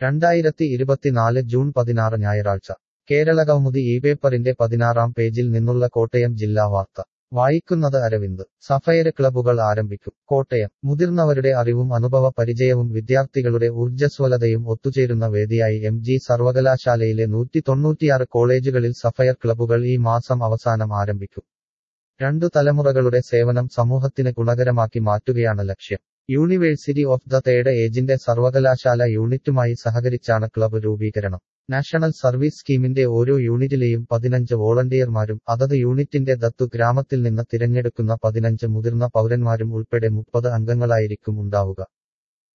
2024 June 16 ഞായറാഴ്ച കേരളകൗമുദി ഈ പേപ്പറിന്റെ 16-ാം പേജിൽ നിന്നുള്ള കോട്ടയം ജില്ലാ വാർത്ത വായിക്കുന്നത് അരവിന്ദ്. സഫയർ ക്ലബ്ബുകൾ ആരംഭിക്കും. കോട്ടയം. മുതിർന്നവരുടെ അറിവും അനുഭവ പരിചയവും വിദ്യാർത്ഥികളുടെ ഊർജ്ജസ്വലതയും ഒത്തുചേരുന്ന വേദിയായി എം.ജി. സർവകലാശാലയിലെ 196 കോളേജുകളിൽ സഫയർ ക്ലബ്ബുകൾ ഈ മാസം അവസാനം ആരംഭിക്കും. 2 തലമുറകളുടെ സേവനം സമൂഹത്തിന് ഗുണകരമാക്കി മാറ്റുകയാണ് ലക്ഷ്യം. യൂണിവേഴ്സിറ്റി ഓഫ് ദ തേർഡ് ഏജിന്റെ സർവകലാശാല യൂണിറ്റുമായി സഹകരിച്ചാണ് ക്ലബ്ബ് രൂപീകരണം. നാഷണൽ സർവീസ് സ്കീമിന്റെ ഓരോ യൂണിറ്റിലെയും 15 വോളണ്ടിയർമാരും അതത് യൂണിറ്റിന്റെ ദത്തു ഗ്രാമത്തിൽ നിന്ന് തിരഞ്ഞെടുക്കുന്ന 15 മുതിർന്ന പൗരന്മാരും ഉൾപ്പെടെ 30 അംഗങ്ങളായിരിക്കും ഉണ്ടാവുക.